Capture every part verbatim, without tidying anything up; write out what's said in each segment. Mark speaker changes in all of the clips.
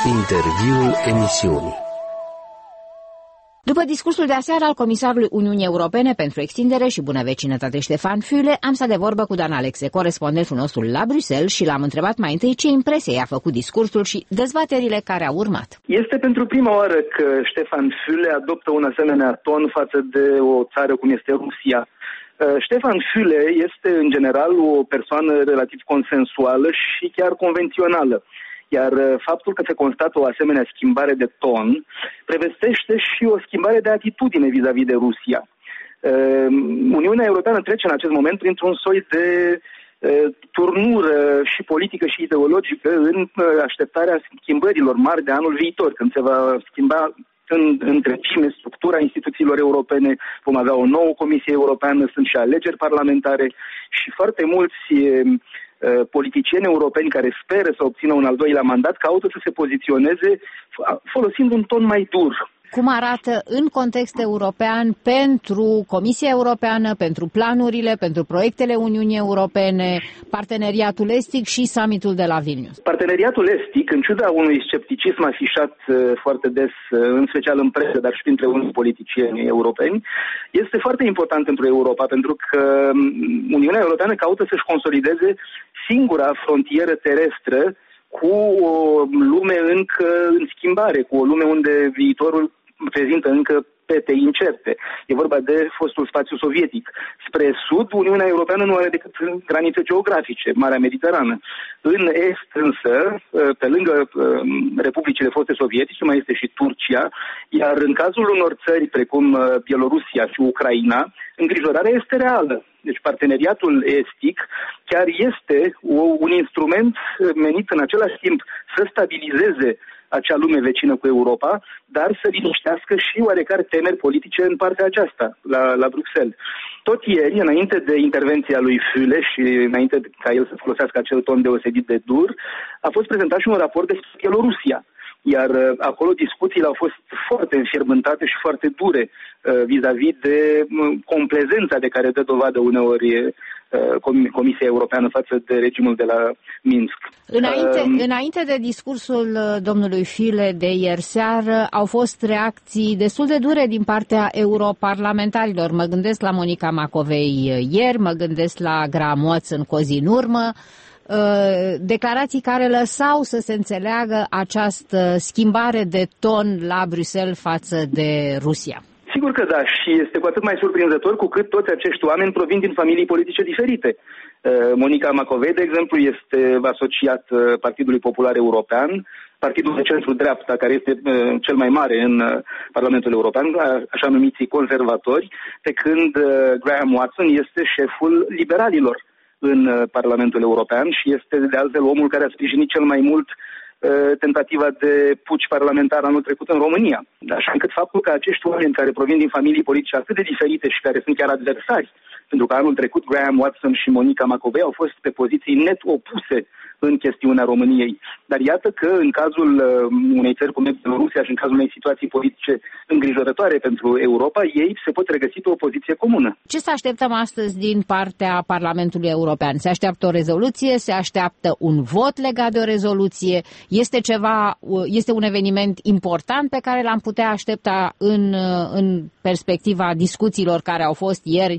Speaker 1: Interviul emisiunii.
Speaker 2: După discursul de aseară al comisarului Uniunii Europene pentru extindere și bună vecinătate Ștefan Füle, am stat de vorbă cu Dan Alexe, corespondentul nostru la Bruxelles, și l-am întrebat mai întâi ce impresie i-a făcut discursul și dezbaterile care au urmat.
Speaker 3: Este pentru prima oară că Ștefan Füle adoptă un asemenea ton față de o țară cum este Rusia. Ștefan Füle este în general o persoană relativ consensuală și chiar convențională. Iar faptul că se constată o asemenea schimbare de ton prevestește și o schimbare de atitudine vis-a-vis de Rusia. Uniunea Europeană trece în acest moment printr-un soi de turnură și politică și ideologică în așteptarea schimbărilor mari de anul viitor, când se va schimba în întregime structura instituțiilor europene, vom avea o nouă Comisie Europeană, sunt și alegeri parlamentare și foarte mulți politicieni europeni care speră să obțină un al doilea mandat caută să se poziționeze folosind un ton mai dur.
Speaker 2: Cum arată în context european pentru Comisia Europeană, pentru planurile, pentru proiectele Uniunii Europene, parteneriatul estic și summitul de la Vilnius?
Speaker 3: Parteneriatul estic, în ciuda unui scepticism afișat foarte des, în special în presă, dar și printre unii politicieni europeni, este foarte important pentru Europa, pentru că Uniunea Europeană caută să-și consolideze singura frontieră terestră cu o lume încă în schimbare, cu o lume unde viitorul prezintă încă pete incerte. E vorba de fostul spațiu sovietic. Spre sud, Uniunea Europeană nu are decât granițe geografice, Marea Mediterană. În est, însă, pe lângă republicile foste sovietice, mai este și Turcia, iar în cazul unor țări precum Bielorusia și Ucraina, îngrijorarea este reală. Deci parteneriatul estic chiar este o, un instrument menit în același timp să stabilizeze acea lume vecină cu Europa, dar să liniștească și oarecare temeri politice în partea aceasta, la, la Bruxelles. Tot ieri, înainte de intervenția lui Füle și înainte ca el să folosească acel ton deosebit de dur, a fost prezentat și un raport despre Bielorusia. Iar acolo discuțiile au fost foarte înfierbântate și foarte dure vis-a-vis de complezența de care dă dovadă uneori Comisia Europeană față de regimul de la Minsk.
Speaker 2: Înainte, uh, înainte de discursul domnului Füle de ieri seară, au fost reacții destul de dure din partea europarlamentarilor. Mă gândesc la Monica Macovei ieri, mă gândesc la Graham Watson cu o zi în urmă, declarații care lăsau să se înțeleagă această schimbare de ton la Bruxelles față de Rusia.
Speaker 3: Sigur că da, și este cu atât mai surprinzător cu cât toți acești oameni provin din familii politice diferite. Monica Macovei, de exemplu, este asociat Partidului Popular European, partidul de centru-dreapta, care este cel mai mare în Parlamentul European, așa numiții conservatori, pe când Graham Watson este șeful liberalilor în Parlamentul European și este de altfel omul care a sprijinit cel mai mult tentativa de puci parlamentar anul trecut în România. Așa încât faptul că acești oameni care provin din familii politice atât de diferite și care sunt chiar adversari, pentru că anul trecut Graham Watson și Monica Macovei au fost pe poziții net opuse în chestiunea României. Dar iată că în cazul unei țări cum este Rusia și în cazul unei situații politice îngrijorătoare pentru Europa, ei se pot regăsi pe o poziție comună.
Speaker 2: Ce să așteptăm astăzi din partea Parlamentului European? Se așteaptă o rezoluție? Se așteaptă un vot legat de o rezoluție? Este ceva, este un eveniment important pe care l-am putea aștepta în, în perspectiva discuțiilor care au fost ieri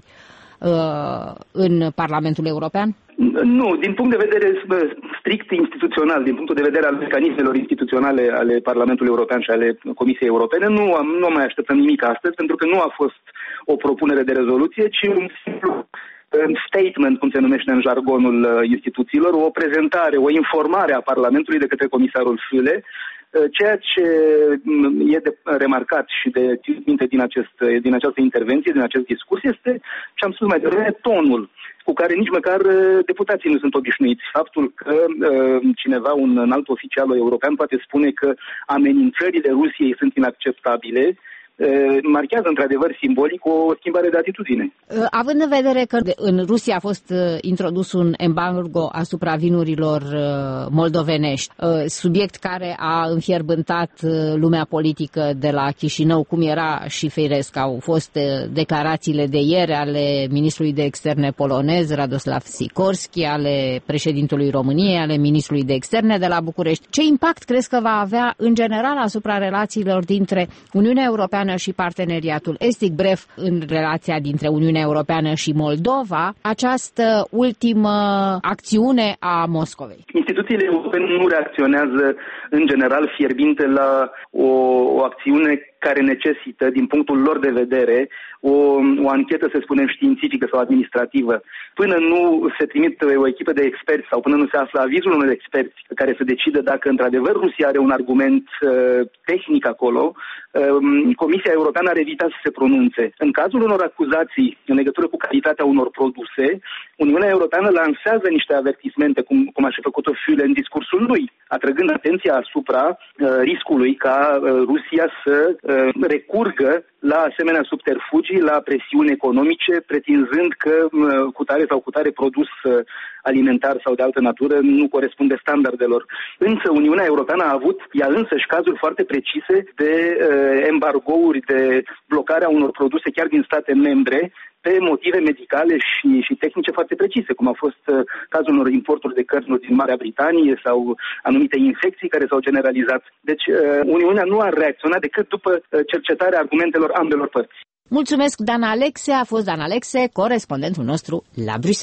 Speaker 2: în Parlamentul European?
Speaker 3: Nu, din punct de vedere strict instituțional, din punctul de vedere al mecanismelor instituționale ale Parlamentului European și ale Comisiei Europene, nu, am, nu mai așteptăm nimic astăzi, pentru că nu a fost o propunere de rezoluție, ci un simplu statement, cum se numește în jargonul instituțiilor, o prezentare, o informare a Parlamentului de către comisarul Füle. Ceea ce e de remarcat și de minte din, acest, din această intervenție, din acest discurs, este ce am spus mai devreme, tonul cu care nici măcar deputații nu sunt obișnuiți. Faptul că uh, cineva, un alt oficial european, poate spune că amenințările Rusiei sunt inacceptabile, marchează într-adevăr simbolic o schimbare de atitudine.
Speaker 2: Având în vedere că în Rusia a fost introdus un embargo asupra vinurilor moldovenești, subiect care a înfierbântat lumea politică de la Chișinău, cum era și firesc, au fost declarațiile de ieri ale ministrului de externe polonez, Radoslav Sikorski, ale președintelui României, ale ministrului de externe de la București. Ce impact crezi că va avea în general asupra relațiilor dintre Uniunea Europeană și Parteneriatul Estic, bref, în relația dintre Uniunea Europeană și Moldova, această ultimă acțiune a Moscovei?
Speaker 3: Instituțiile europene nu reacționează în general fierbinte la o, o acțiune care necesită, din punctul lor de vedere, o, o anchetă, să spunem, științifică sau administrativă. Până nu se trimite o echipă de experți sau până nu se află avizul unor experți care să decidă dacă într-adevăr Rusia are un argument uh, tehnic acolo, uh, Comisia Europeană ar evita să se pronunțe. În cazul unor acuzații în legătură cu calitatea unor produse, Uniunea Europeană lansează niște avertismente, cum, cum a și făcut-o Füle în discursul lui, atrăgând atenția asupra uh, riscului ca uh, Rusia să uh, recurgă la asemenea subterfugii, la presiuni economice, pretinzând că uh, cutare sau cutare produs uh, alimentar sau de altă natură nu corespunde standardelor. Însă Uniunea Europeană a avut ea însăși cazuri foarte precise de uh, embargouri, de blocarea unor produse chiar din state membre, pe motive medicale și, și tehnice foarte precise, cum a fost uh, cazul unor importuri de cărni din Marea Britanie sau anumite infecții care s-au generalizat. Deci uh, Uniunea nu a reacționat decât după uh, cercetarea argumentelor ambelor părți.
Speaker 2: Mulțumesc, Dan Alexe. A fost Dan Alexe, corespondentul nostru la Bruxelles.